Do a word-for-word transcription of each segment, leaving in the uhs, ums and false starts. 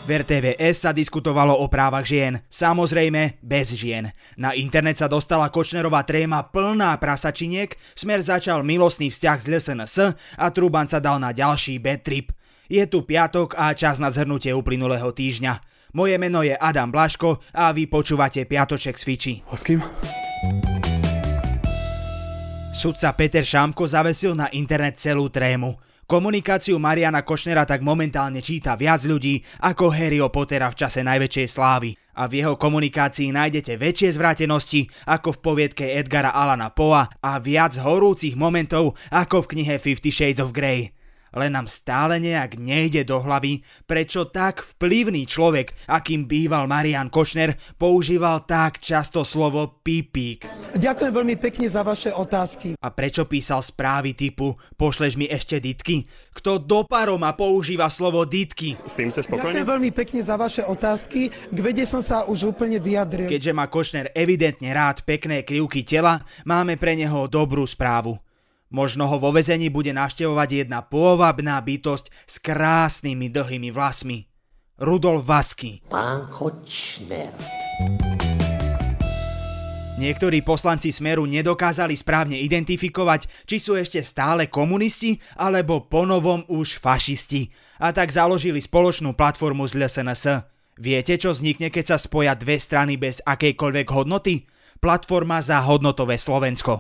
V er té vé es sa diskutovalo o právach žien, samozrejme bez žien. Na internet sa dostala Kočnerová tréma plná prasačiniek, Smer začal milostný vzťah s el es en es a Truban sa dal na ďalší bad trip. Je tu piatok a čas na zhrnutie uplynulého týždňa. Moje meno je Adam Blaško a vy počúvate Piatoček s Fiči. A s kým? Sudca Peter Šámko zavesil na internet celú trému. Komunikáciu Mariana Kočnera tak momentálne číta viac ľudí ako Harryho Pottera v čase najväčšej slávy. A v jeho komunikácii nájdete väčšie zvrátenosti ako v poviedke Edgara Allana Poea a viac horúcich momentov ako v knihe Fifty Shades of Grey. Len nám stále nejak nejde do hlavy, prečo tak vplyvný človek, akým býval Marian Kočner, používal tak často slovo pipík. Ďakujem veľmi pekne za vaše otázky. A prečo písal správy typu pošleš mi ešte ditky? Kto do paroma používa slovo ditky? S tým ste spokojní? Ďakujem veľmi pekne za vaše otázky. K vede som sa už úplne vyjadril. Keďže má Kočner evidentne rád pekné krivky tela, máme pre neho dobrú správu. Možno ho vo väzení bude navštevovať jedna pôvabná bytosť s krásnymi dlhými vlasmi. Rudolf Vasky. Pán Kočner. Niektorí poslanci Smeru nedokázali správne identifikovať, či sú ešte stále komunisti, alebo ponovom už fašisti. A tak založili spoločnú platformu z el es en es. Viete, čo vznikne, keď sa spoja dve strany bez akejkoľvek hodnoty? Platforma za hodnotové Slovensko.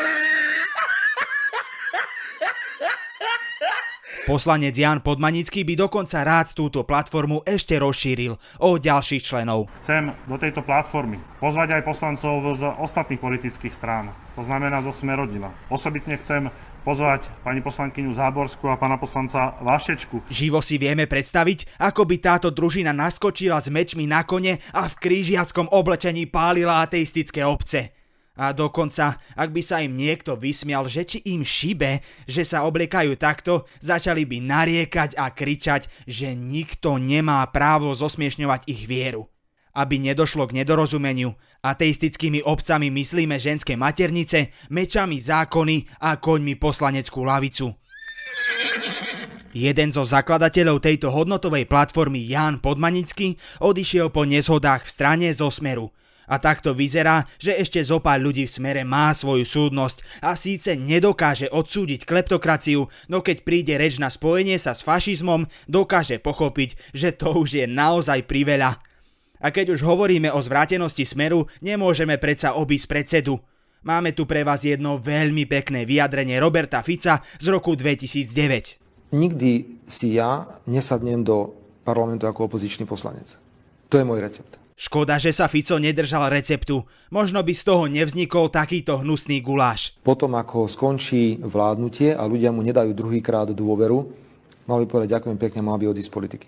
Poslanec Ján Podmanický by dokonca rád túto platformu ešte rozšíril o ďalších členov. Chcem do tejto platformy pozvať aj poslancov z ostatných politických strán, to znamená zo Smerodina. Osobitne chcem pozvať pani poslankyňu Záborskú a pána poslanca Vašečku. Živo si vieme predstaviť, ako by táto družina naskočila s mečmi na kone a v krížiackom oblečení pálila ateistické obce. A dokonca, ak by sa im niekto vysmial, že či im šibe, že sa obliekajú takto, začali by nariekať a kričať, že nikto nemá právo zosmiešňovať ich vieru. Aby nedošlo k nedorozumeniu, ateistickými obcami myslíme ženské maternice, mečami zákony a koňmi poslaneckú lavicu. Jeden zo zakladateľov tejto hodnotovej platformy, Ján Podmanický, odišiel po nezhodách v strane zo Smeru. A takto vyzerá, že ešte zopár ľudí v Smere má svoju súdnosť a síce nedokáže odsúdiť kleptokraciu, no keď príde reč na spojenie sa s fašizmom, dokáže pochopiť, že to už je naozaj priveľa. A keď už hovoríme o zvrátenosti Smeru, nemôžeme predsa obísť predsedu. Máme tu pre vás jedno veľmi pekné vyjadrenie Roberta Fica z roku dvetisícdeväť. Nikdy si ja nesadnem do parlamentu ako opozičný poslanec. To je môj recept. Škoda, že sa Fico nedržal receptu. Možno by z toho nevznikol takýto hnusný guláš. Potom, ako skončí vládnutie a ľudia mu nedajú druhýkrát dôveru, mal by povedať ďakujem pekne, mal by odísť z politiky.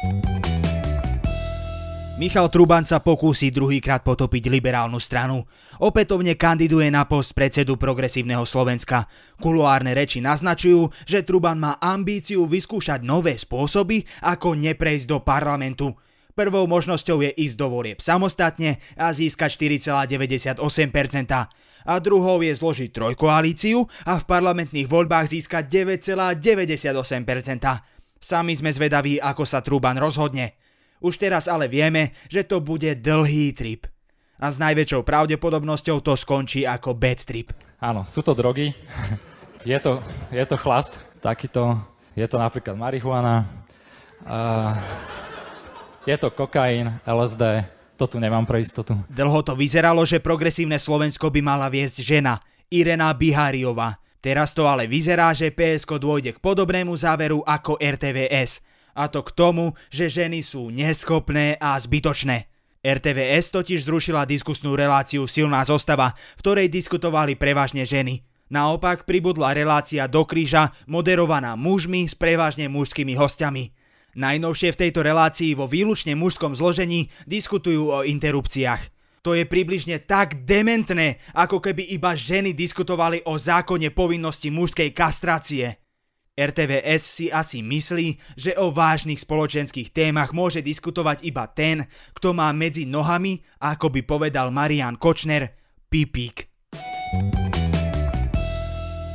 Michal Truban sa pokúsi druhýkrát potopiť liberálnu stranu. Opätovne kandiduje na post predsedu Progresívneho Slovenska. Kuloárne reči naznačujú, že Truban má ambíciu vyskúšať nové spôsoby, ako neprejsť do parlamentu. Prvou možnosťou je ísť do volieb samostatne a získať štyri celé deväťdesiatosem percent. A druhou je zložiť trojkoalíciu a v parlamentných voľbách získať deväť celé deväťdesiatosem percent. Sami sme zvedaví, ako sa Truban rozhodne. Už teraz ale vieme, že to bude dlhý trip. A s najväčšou pravdepodobnosťou to skončí ako bad trip. Áno, sú to drogy. je, to, je to chlast. Takýto, je to napríklad marihuana. Uh... Je to kokain, el es dé, to tu nemám pre istotu. Dlho to vyzeralo, že Progresívne Slovensko by mala viesť žena, Irena Biháriová. Teraz to ale vyzerá, že pé esko dôjde k podobnému záveru ako er té vé es. A to k tomu, že ženy sú neschopné a zbytočné. er té vé es totiž zrušila diskusnú reláciu Silná zostava, v ktorej diskutovali prevažne ženy. Naopak pribudla relácia Do kríža, moderovaná mužmi s prevažne mužskými hostiami. Najnovšie v tejto relácii vo výlučne mužskom zložení diskutujú o interrupciách. To je približne tak dementné, ako keby iba ženy diskutovali o zákone povinnosti mužskej kastrácie. er té vé es si asi myslí, že o vážnych spoločenských témach môže diskutovať iba ten, kto má medzi nohami, ako by povedal Marian Kočner, pipík.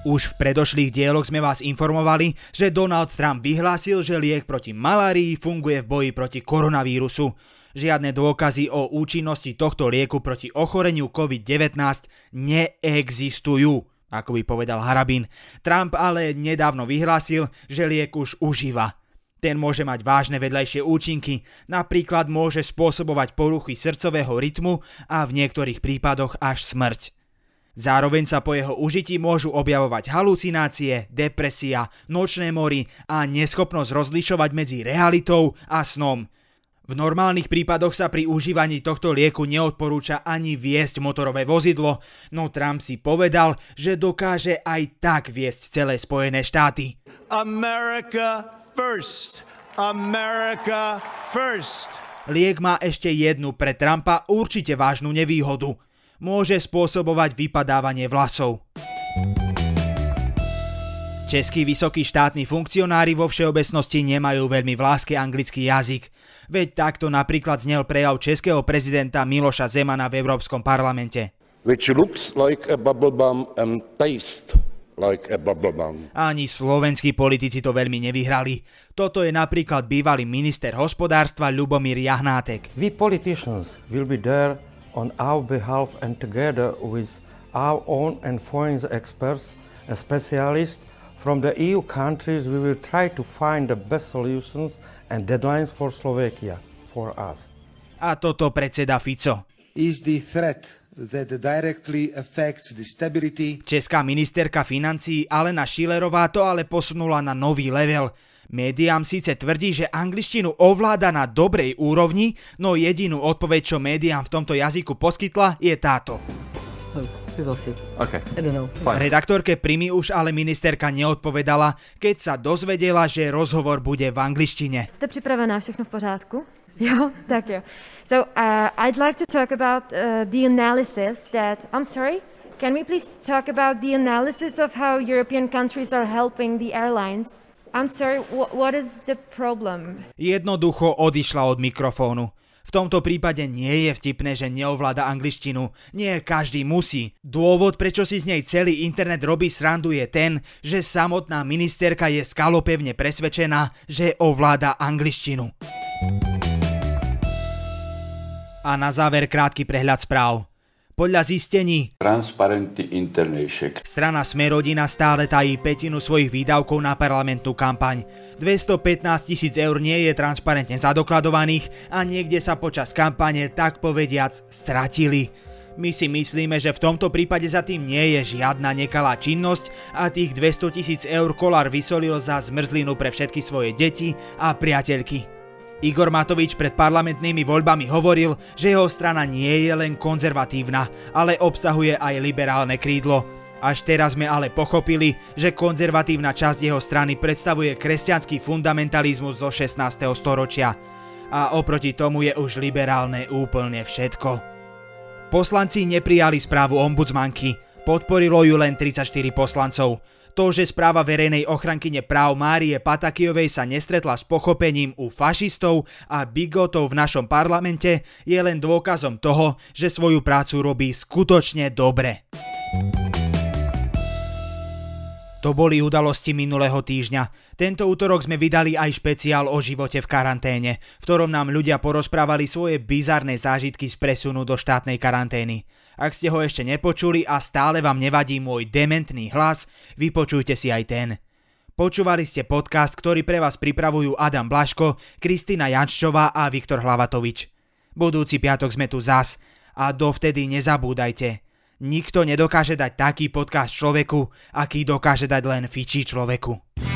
Už v predošlých dieloch sme vás informovali, že Donald Trump vyhlásil, že liek proti malárii funguje v boji proti koronavírusu. Žiadne dôkazy o účinnosti tohto lieku proti ochoreniu covid devätnásť neexistujú, ako by povedal Harabin. Trump ale nedávno vyhlásil, že liek už užíva. Ten môže mať vážne vedľajšie účinky, napríklad môže spôsobovať poruchy srdcového rytmu a v niektorých prípadoch až smrť. Zároveň sa po jeho užití môžu objavovať halucinácie, depresia, nočné mory a neschopnosť rozlišovať medzi realitou a snom. V normálnych prípadoch sa pri užívaní tohto lieku neodporúča ani viesť motorové vozidlo, no Trump si povedal, že dokáže aj tak viesť celé Spojené štáty. America first. America first. Liek má ešte jednu pre Trumpa určite vážnu nevýhodu. Môže spôsobovať vypadávanie vlasov. Českí vysokí štátni funkcionári vo všeobecnosti nemajú veľmi v láske anglický jazyk. Veď takto napríklad znel prejav českého prezidenta Miloša Zemana v Európskom parlamente. Which looks like a bubble bomb and tastes like a bubble bomb. Ani slovenskí politici to veľmi nevyhrali. Toto je napríklad bývalý minister hospodárstva Ľubomír Jahnátek. We politicians will be there on our behalf and together with our own and foreign experts and specialists from the E U countries, we will try to find the best solutions and deadlines for Slovakia, for us. A toto predseda Fico. Is the threat that directly affects the stability. Česká ministerka financií Alena Schillerová to ale posunula na nový level. Médiám síce tvrdí, že angličtinu ovláda na dobrej úrovni, no jedinú odpoveď, čo médiám v tomto jazyku poskytla, je táto. Okay. Redaktorke Primy už ale ministerka neodpovedala, keď sa dozvedela, že rozhovor bude v angličtine. Ste pripravená, všechno v pořádku? Jo, tak jo. So, uh, I'd like to talk about uh, the analysis that... I'm sorry? Can we please talk about the analysis of how European countries are helping the airlines? I'm sorry, wh- what is the problem? Jednoducho odišla od mikrofónu. V tomto prípade nie je vtipné, že neovláda angličtinu. Nie každý musí. Dôvod, prečo si z nej celý internet robí srandu, je ten, že samotná ministerka je skalopevne presvedčená, že ovláda angličtinu. A na záver krátky prehľad správ. Podľa zistení Transparency International strana Smer-rodina stále tají pätinu svojich výdavkov na parlamentnú kampaň. dvestopätnásť tisíc eur nie je transparentne zadokladovaných a niekde sa počas kampane tak povediac stratili. My si myslíme, že v tomto prípade za tým nie je žiadna nekalá činnosť a tých dvesto tisíc eur Kollár vysolil za zmrzlinu pre všetky svoje deti a priateľky. Igor Matovič pred parlamentnými voľbami hovoril, že jeho strana nie je len konzervatívna, ale obsahuje aj liberálne krídlo. Až teraz sme ale pochopili, že konzervatívna časť jeho strany predstavuje kresťanský fundamentalizmus zo šestnásteho storočia. A oproti tomu je už liberálne úplne všetko. Poslanci neprijali správu ombudsmanky, podporilo ju len tridsaťštyri poslancov. To, že správa verejnej ochrankyne práv Márie Patakijovej sa nestretla s pochopením u fašistov a bigotov v našom parlamente, je len dôkazom toho, že svoju prácu robí skutočne dobre. To boli udalosti minulého týždňa. Tento útorok sme vydali aj špeciál o živote v karanténe, v ktorom nám ľudia porozprávali svoje bizarné zážitky z presunu do štátnej karantény. Ak ste ho ešte nepočuli a stále vám nevadí môj dementný hlas, vypočujte si aj ten. Počúvali ste podcast, ktorý pre vás pripravujú Adam Blaško, Kristina Janščová a Viktor Hlavatovič. Budúci piatok sme tu zas a dovtedy nezabúdajte. Nikto nedokáže dať taký podcast človeku, aký dokáže dať len fičí človeku.